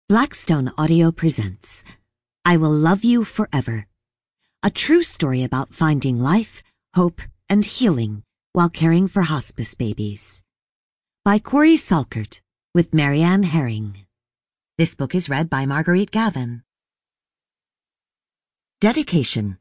Blackstone Audio presents I Will Love You Forever, a true story about finding life, hope, and healing while caring for hospice babies. By Corey Salkert, with Marianne Herring. This book is read by Marguerite Gavin. Dedication.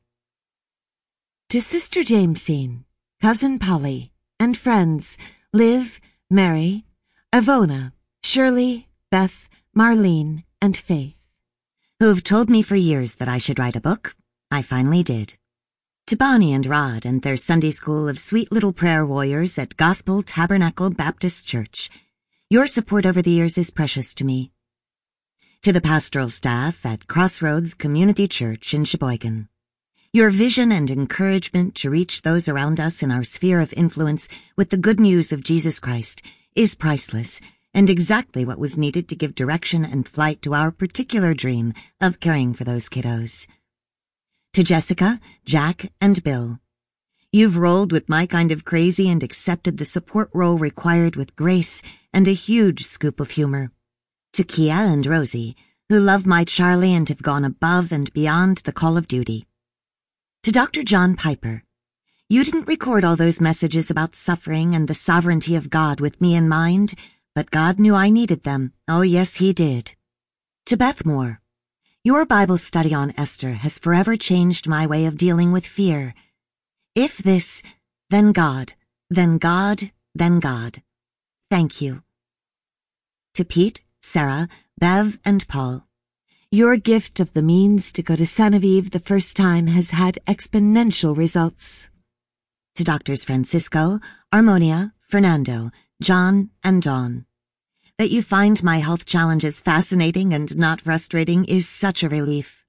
To Sister Jamesine, Cousin Polly, and friends Liv, Mary, Avona, Shirley, Beth, Marlene, and Faith, who've told me for years that I should write a book. I finally did. To Bonnie and Rod and their Sunday school of sweet little prayer warriors at Gospel Tabernacle Baptist Church, your support over the years is precious to me. To the pastoral staff at Crossroads Community Church in Sheboygan, your vision and encouragement to reach those around us in our sphere of influence with the good news of Jesus Christ is priceless and exactly what was needed to give direction and flight to our particular dream of caring for those kiddos. To Jessica, Jack, and Bill, you've rolled with my kind of crazy and accepted the support role required with grace and a huge scoop of humor. To Kia and Rosie, who love my Charlie and have gone above and beyond the call of duty. To Dr. John Piper, you didn't record all those messages about suffering and the sovereignty of God with me in mind, but God knew I needed them. Oh, yes, He did. To Beth Moore, your Bible study on Esther has forever changed my way of dealing with fear. If this, then God, then God, then God. Thank you. To Pete, Sarah, Bev, and Paul, your gift of the means to go to Genevieve the first time has had exponential results. To Doctors Francisco, Armonia, Fernando, John, and Dawn, that you find my health challenges fascinating and not frustrating is such a relief.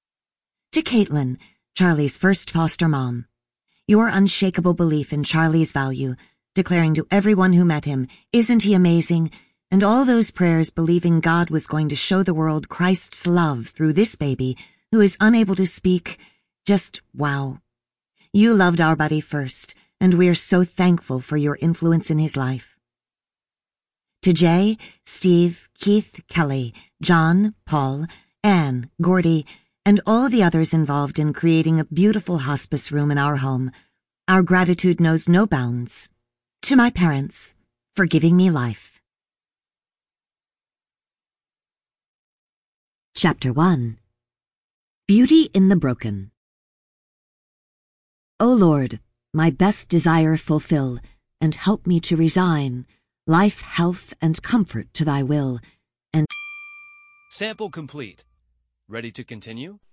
To Caitlin, Charlie's first foster mom, your unshakable belief in Charlie's value, declaring to everyone who met him, "Isn't he amazing?" and all those prayers believing God was going to show the world Christ's love through this baby who is unable to speak. Just wow. You loved our buddy first, and we're so thankful for your influence in his life. To Jay, Steve, Keith, Kelly, John, Paul, Anne, Gordy, and all the others involved in creating a beautiful hospice room in our home, our gratitude knows no bounds. To my parents, for giving me life. Chapter 1. Beauty in the Broken. O Lord, my best desire fulfill, and help me to resign life, health, and comfort to thy will, and— Sample complete. Ready to continue?